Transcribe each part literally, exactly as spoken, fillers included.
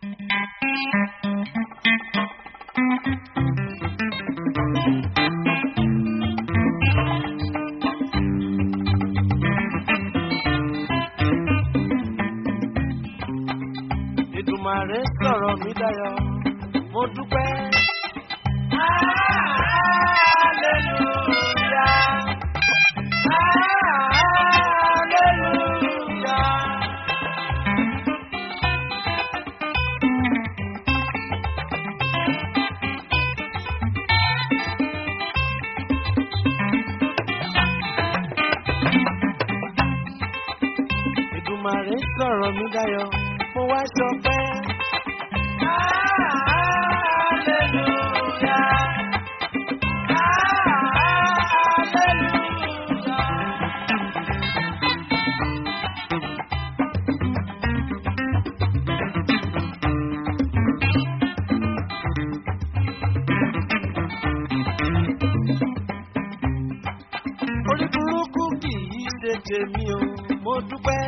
Èdùmàrè sọ̀rọ̀ mi dayọ̀ mo dúpẹ́. Èdùmàrè sọ̀rọ̀ mi dayọ̀ mo wá ṣọpẹ́. Orí burúkú kì í ṣe tèmi o, mo dúpẹ́.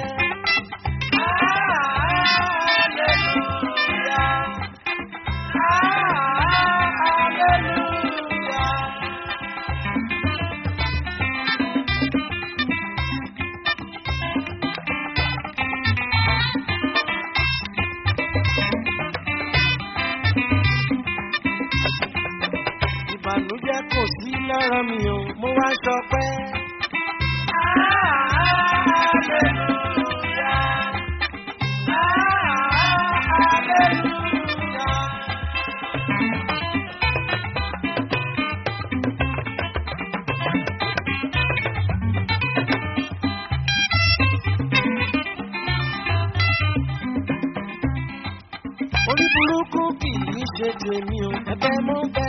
Ìbànújẹ́ kò sí lára mi o, mo wá ṣọpẹ́. Orí burúkú kì í ṣe tèmi o, ẹ̀bẹ̀ mo bẹ̀.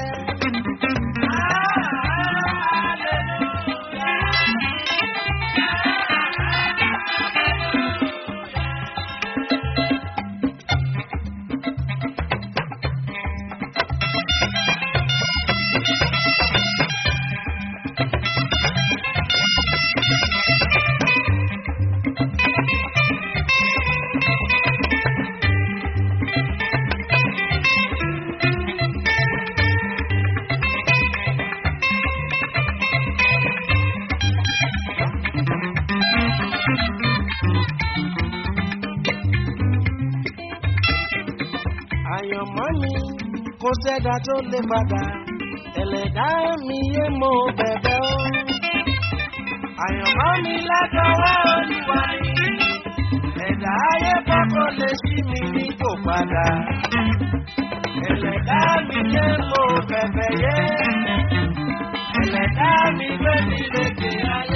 Àyànmọ́ mi kò sẹ́dá tó lè padà, ẹlẹ́dá mi yé mo bẹ̀bẹ̀ o. Àyànmọ́ mi látọwọ́ Olúwa ni, ẹ̀dá ayé kọ́kọ́ lè ṣí mi ní kò padà. Ẹlẹ́dá mi yé mo bẹ̀bẹ̀ yé, ẹlẹ́dá mi gbé mi lékè ayé.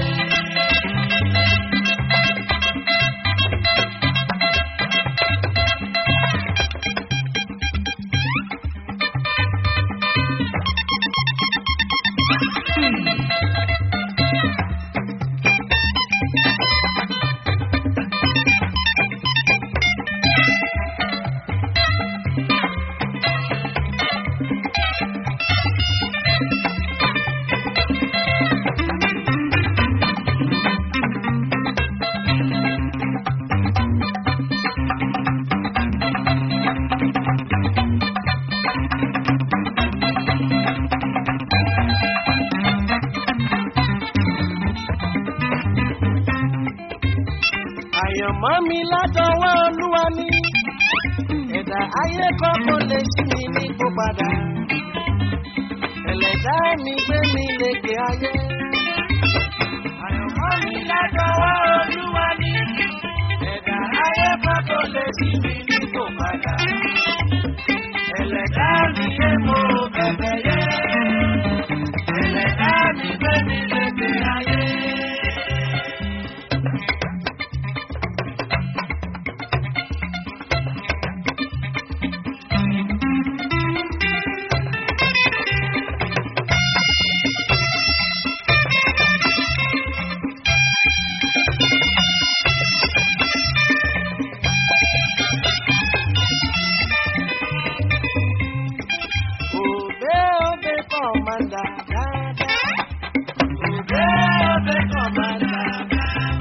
Àyànmọ́ mi látọwọ́ Olúwa ni, ẹ̀dá ayé kọ́kọ́ lè ṣí mi ní kó padà. Ẹlẹ́dá mi gbé mi lékè ayé. Àyànmọ́ mi látọwọ́ Olúwa ni, ẹ̀dá ayé kọ́kọ́ lè ṣí mi ní kó padà. Ẹlẹ́dá mi yé mo bẹ̀bẹ̀ yé, ẹlẹ́dá mi gbé mi lékè ayé.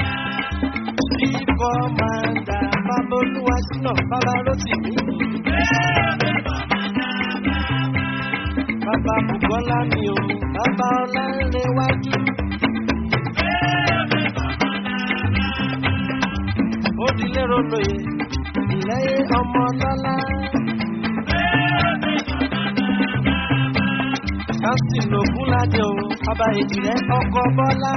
Commander, Baba Olúwa Ṣínà, Baba Rótìmí. Bùkọ́lá mi ò bàbá ọlá ń léwájú. Ó di lérò lóye ìlẹ́yìn ọmọ lọ́lá. Kásì lògùn ládé o, bàbá ìjìnlẹ̀ ọkọ̀ Bọ́lá.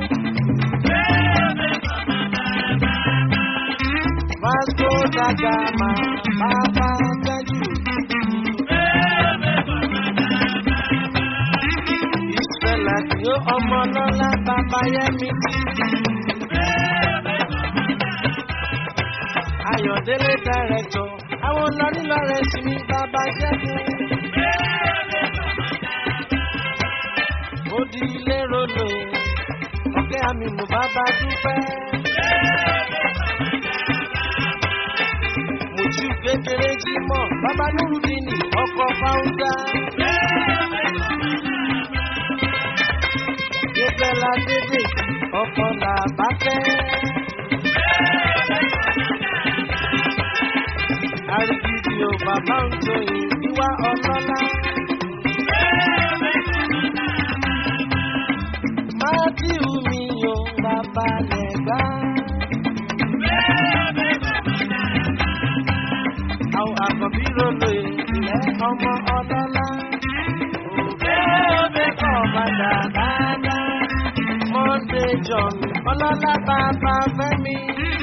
Vasco da Gama, bàbá Tájù. Ìṣẹ̀lẹ̀ tí ó ọmọ lọ́lá bàbá Yẹ́mi. Ayọ̀délé dàrẹ́tọ̀, àwọn lọ́nílọ́rẹ̀ sí mi bàbá Ṣẹ́gun. Ó di ilé rolo, ọ̀kẹ́ àmì mú bàbá dúpẹ́. Mùtú kékeré jí mọ̀, bàbá Nurudini ọkọ̀ Fáúdà. Yébẹ́lá dédé, ọkọ̀ Làbákẹ́. Àrígidì ò bàbá ń joyè ìwà ọlọ́lá. Mátíù mi ò bàbá lẹ́gbà. Àwọn àkọ́bí rolo ilẹ̀ ọmọ ọlọ́lá. Òbẹ́ òbẹ́ kọ̀ padà dáadáa. Monday John ọlọ́lá bàbá Fẹ́mi.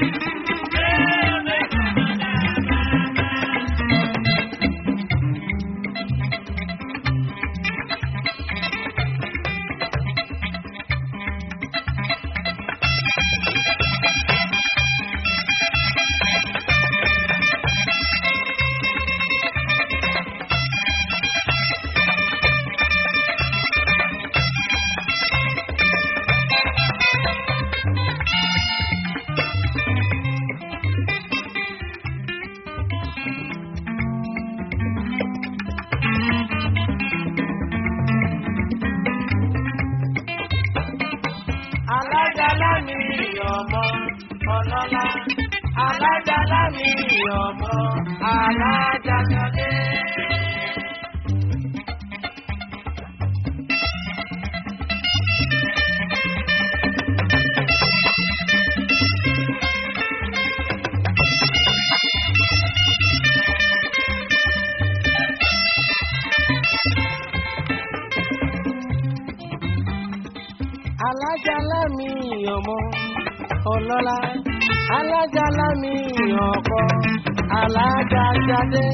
Alájàlá mi ọmọ ọlọ́lá, alájàlá mi ọmọ alájàládé. Alájàlá mi ọmọ ọlọ́lá, alájàlá mi ọkọ alájàjáde.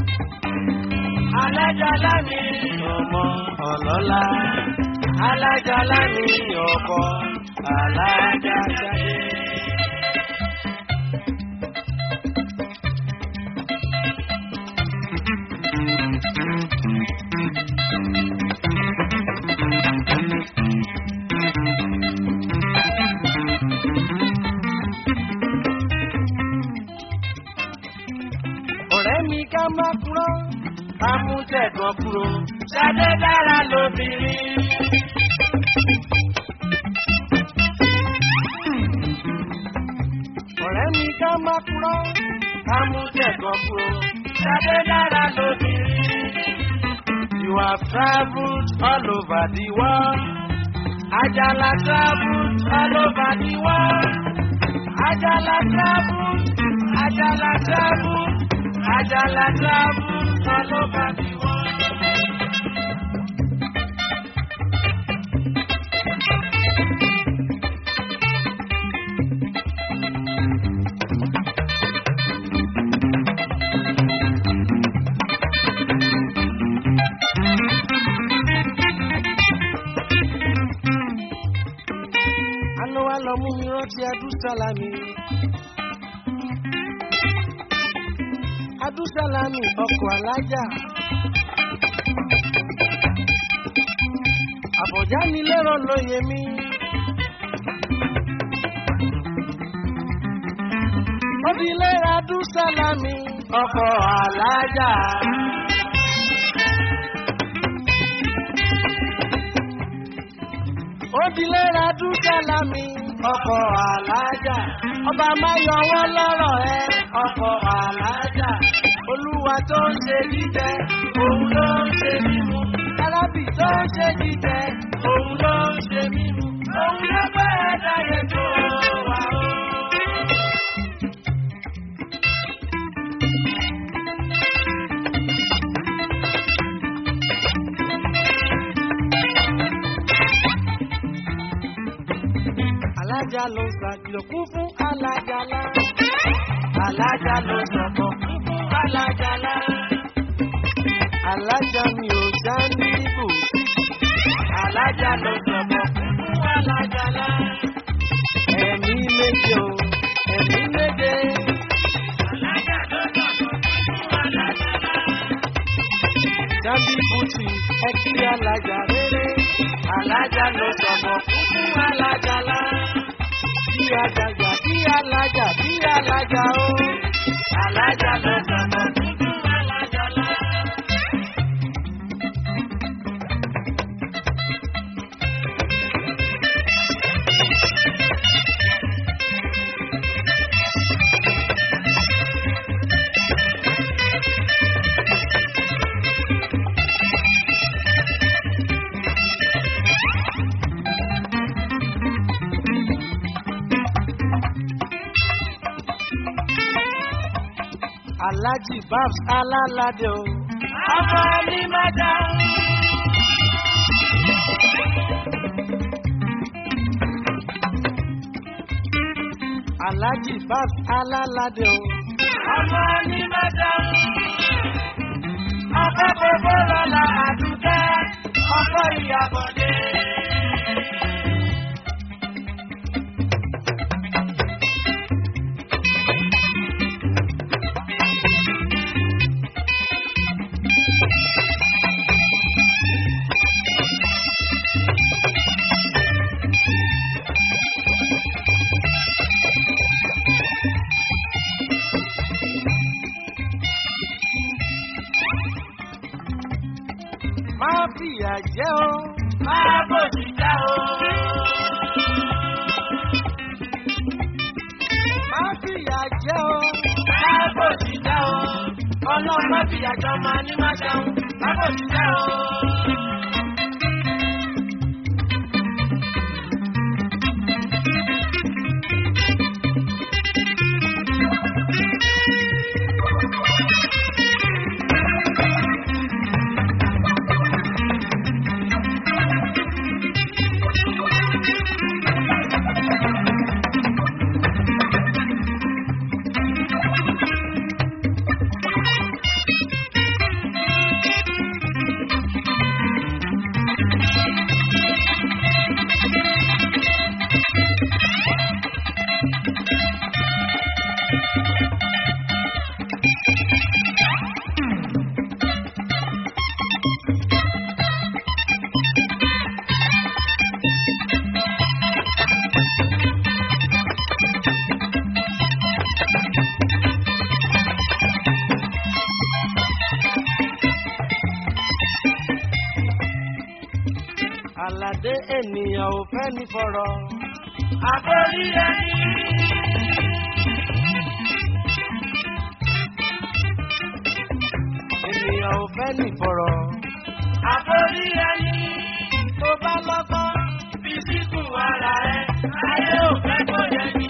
Alájàlá mi ọmọ ọlọ́lá, alájàlá mi ọkọ alájàjáde. Ọ̀rẹ́ mi ká má kúrò, ká mú tẹ̀gbọ́n kúrò, Ṣadé dára lóbìnrin. Ọ̀rẹ́ mi ká má kúrò, ká mú tẹ̀gbọ́n kúrò, Ṣadé dára lóbìnrin. You have traveled all over the world. Ajala traveled all over the world. Ajala traveled, Ajala traveled. Ajala traveled all over the world. Àná wa lọ mú mi rántí Adúsálámì. Adúsálámì ọkọ̀ alájà. Àbọ̀já ni lérò lóye mi. Ó di lérò Adúsálámì ọkọ̀ alájà. Ó di lérò Adúsálámì ọkọ̀ alájà. Ọba máa yọ wọ́n lọ́rọ̀ ẹ ọkọ̀ alájà. Olúwa tó ń ṣe jíjẹ, òun ló ń ṣe mímu. alábì tó ń ṣe jíjẹ òun ló ń ṣe mímu òun ló bẹ́ẹ̀ dáyé tó wà ó. Alájà ló ṣàkìlọ̀ kún fún alájàlá. Alájà ló sọ̀kọ̀ kún fún alájàlá. Alájà mi ò já ní ibù. Alájà ló sọ̀kọ̀ kún fún alájàlá. Ẹ̀mí méje o, ẹ̀mí méje. Alájà ló sọ̀kọ̀ kún fún alájàlá. Jábí bùtì ẹ kí alájà rere. Alájà ló sọ̀kọ̀ kún fún alájàlá. Bí alájà, bí alájà, bí alájà o. Alájà ló sọ̀kọ̀ kún fún alájàlá. Alhaji Babs Alálàdé o. Ọmọ ní Mẹ́ta. Alhaji Babs Alálàdé o. Ọmọ ní Mẹ́ta. Ọkọ gbogbo lọ́la àdúgbẹ́, ọkọ ìyàbọ̀dé. Má fìyà jẹ o, má bòjì já o. Má fìyà jẹ o, má bòjì já o. Ọlọ́run má fìyà jọ máa ní má jẹun, má bòjì já o. Àlàdé ènìyàn ò fẹ́ ní fọ̀rọ̀. Àforí ẹni. Ènìyàn ò fẹ́ ní fọ̀rọ̀. Àforí ẹni. Tó bá lọ́gbọ́n fi síkùn ara ẹ̀, ayé ò fẹ́ kó yẹ ni.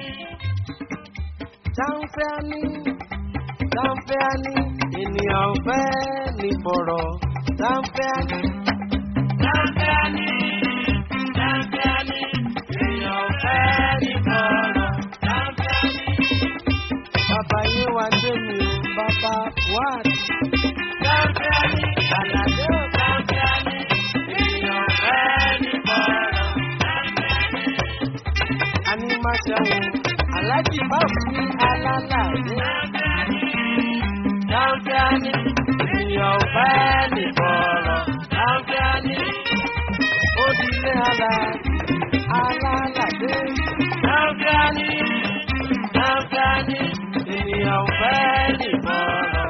Jáǹfẹ́ ni, jáǹfẹ́ ni, ènìyàn ò fẹ́ ní fọ̀rọ̀. Jáǹfẹ́ ni. Jáǹfẹ́ni, jáǹfẹ́ni, èèyàn fẹ́ ní bọ̀rọ̀. Jáǹfẹ́ni. Bàbá yín wá dé mi o, bàbá wá. Jáǹfẹ́ni, Àlàdé o. Jáǹfẹ́ni, èèyàn fẹ́ ní bọ̀rọ̀. Jáǹfẹ́ni. A ní máa ṣẹ́wọ̀n, Alhaji Babs ní Alálàdé. Jáǹfẹ́ni, jáǹfẹ́ni, èèyàn fẹ́ ní bọ̀rọ̀. Jáǹfẹ́ni. Odile Alhaji Alálàdé. Jáǹfẹ́ni, jáǹfẹ́ni, ènìyàn fẹ́ ní bọ̀rọ̀.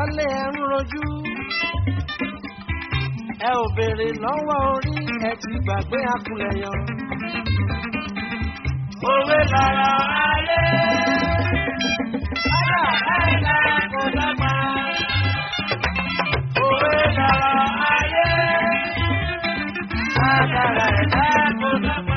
wálé ẹ ń rojú. Ẹ ò béèrè lọ́wọ́ orí ẹ ti gbàgbé akulẹ̀ yan. Òwe lára ayé. Bàbá àìlá kò dábà. Òwe lára ayé. Bàbá àìlá kò dábà.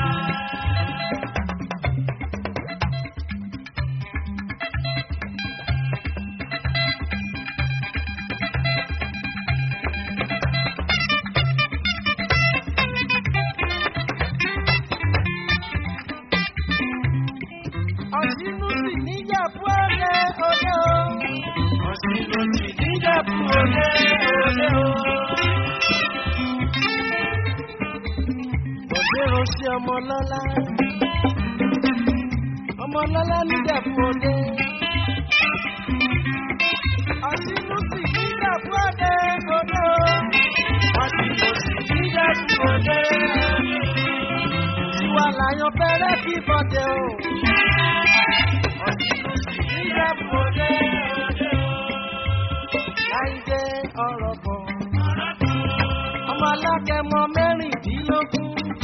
Ọ̀sìnú sì níjàpú òde òde o. Ọ̀sìnú sì níjàpú òde òde o. Bọ̀dé ránṣí ọmọ lọ́lá. Ọmọ lọ́lá níjàpú òde. Ọ̀sìnú sì níjàpú òde òde o. Ọ̀sìnú sì níjàpú òde. Tiwa làyàn fẹ́rẹ́ kí bọ̀dé o. Láìdé ọ̀rọ̀ bọ̀. Ọmọ alákẹ́mọ mẹ́rìndínlógún.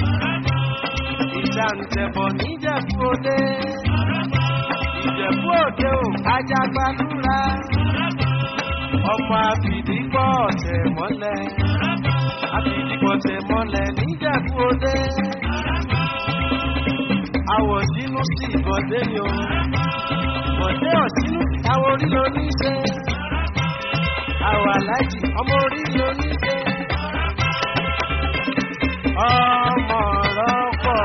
Ìjàǹtẹ̀bọ̀ níjẹ̀bú òde. Ìjẹ̀bú òde ò ajagbadúrà. Ọmọ àfìdípọ̀ ọ̀tẹ̀ mọ́lẹ̀. Àfìdípọ̀ ọ̀tẹ̀ mọ́lẹ̀ níjẹ̀bú òde. Àwọ̀ sínú sí ìbọ̀dé ni o. Bọ̀dé ọ̀sínú àwọn orí ló ní ṣe. Àwọ̀ aláàjì ọmọ orí ló ní ṣe. Ọmọ rọ́pọ̀.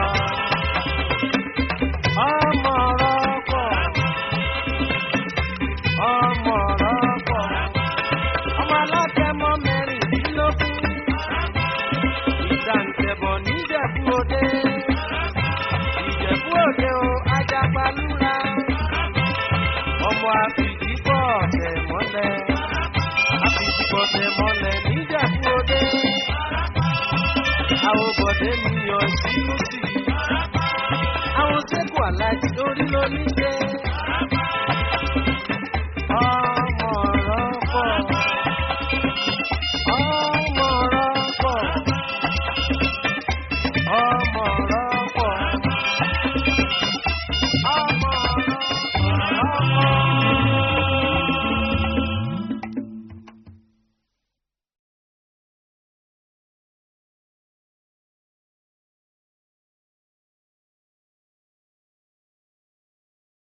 Ọmọ rọ́pọ̀. Ọmọ rọ́pọ̀. Ọmọ alákẹ́mọ mẹ́rìndínlógún. Ìjàǹtẹ̀bọ̀ níjẹ̀bú òde. Ìjẹ̀bú òde o ajagbálúra. Ọmọ àfìdípọ̀ ọ̀tẹ̀ mọ́lẹ̀. Àfìdípọ̀ ọ̀tẹ̀ mọ́lẹ̀ níjẹ̀bú òde. Àwọn bọ̀dé mi yọ sínú sí. Àwọn sẹ́kù aláàjì lórí ló ní ṣe.